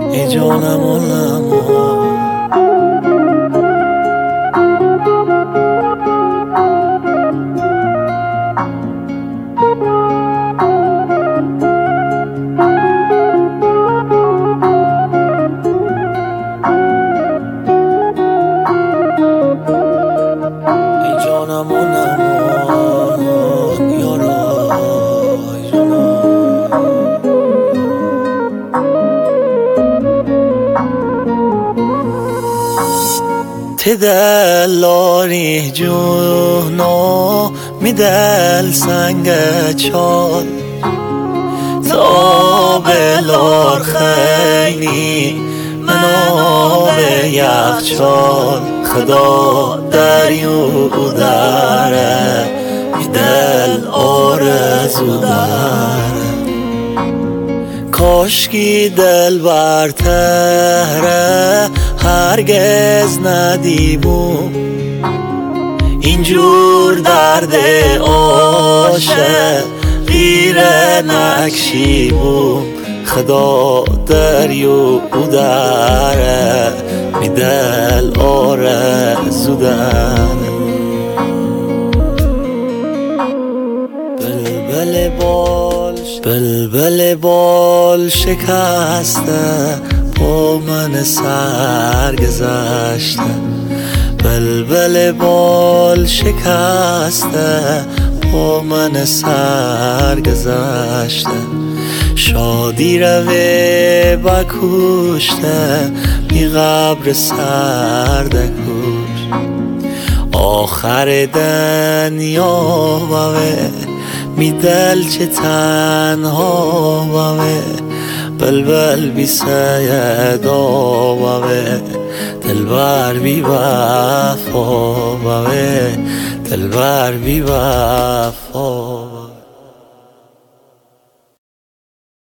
ای جانم و نما. ای جانم و نما یارا، ای جانم. تدلاری جونا میدل سنگ چال تا بلار خیلی منو به یخچال خدا دریو داره میدل آرزو داره. کاشکی دل برتره هرگز ندیبم اینجور درد عاشق غیره نکشیبم خدا دریو داره میدل آرزو داره. بلبل بال شکسته با من سر گذشته. بلبل بال شکسته با من سر گذشته. شادی روی بکوشته بی قبر سرد کوش. آخر دنیا بوه می دل چه تنها بوه. بلبل بی سیدا بوه دلبر بی وفا بوه. دلبر بی وفا.